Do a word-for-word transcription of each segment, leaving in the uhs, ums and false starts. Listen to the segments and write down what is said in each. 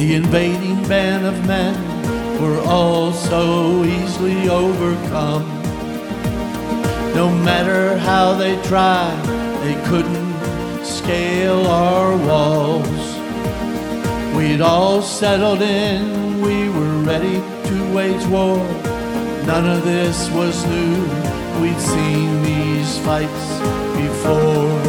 The invading band of men were all so easily overcome. No matter how they tried, they couldn't scale our walls. We'd all settled in, we were ready to wage war. None of this was new, we'd seen these fights before.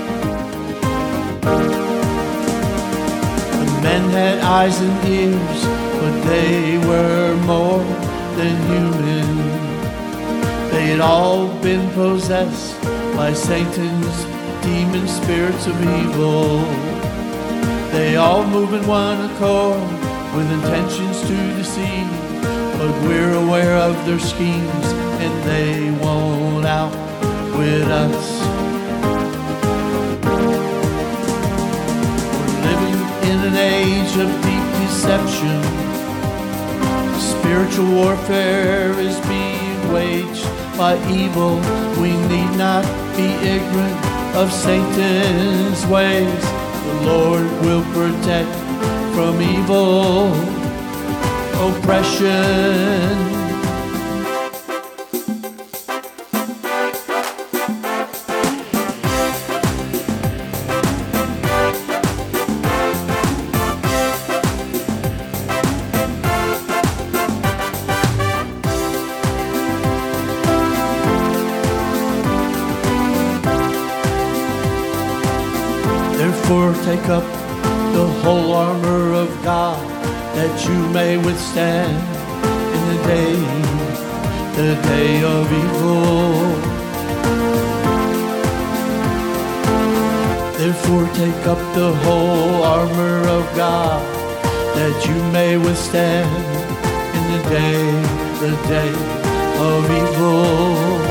The men had eyes and ears, but they were more than human. They had all been possessed by Satan's demon spirits of evil. They all move in one accord with intentions to deceive, but we're aware of their schemes and they won't outwit us. We're living in an age of deep deception. Spiritual warfare is being waged by evil. We need not be ignorant of Satan's ways. The Lord will protect from evil oppression. Therefore take up the whole armor of God, that you may withstand in the day, the day of evil. Therefore take up the whole armor of God, that you may withstand in the day, the day of evil.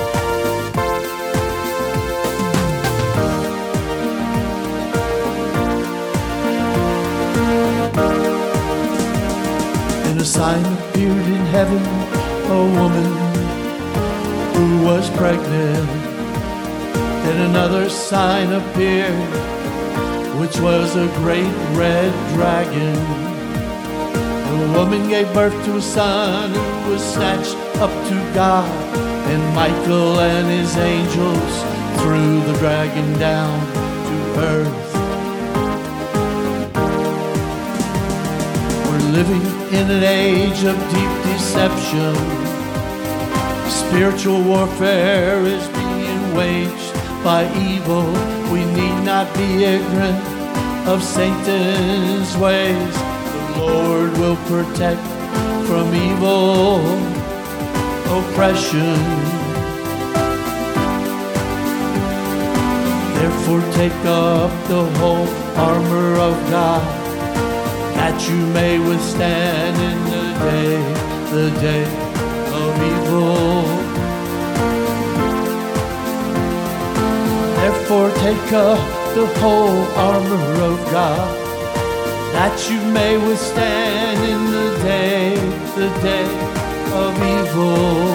A sign appeared in heaven, a woman who was pregnant. Then another sign appeared, which was a great red dragon. The woman gave birth to a son who was snatched up to God, and Michael and his angels threw the dragon down to earth. Living in an age of deep deception. Spiritual warfare is being waged by evil. We need not be ignorant of Satan's ways. The Lord will protect from evil oppression. Therefore take up the whole armor of God, that you may withstand in the day, the day of evil. Therefore take up the whole armor of God, that you may withstand in the day, the day of evil.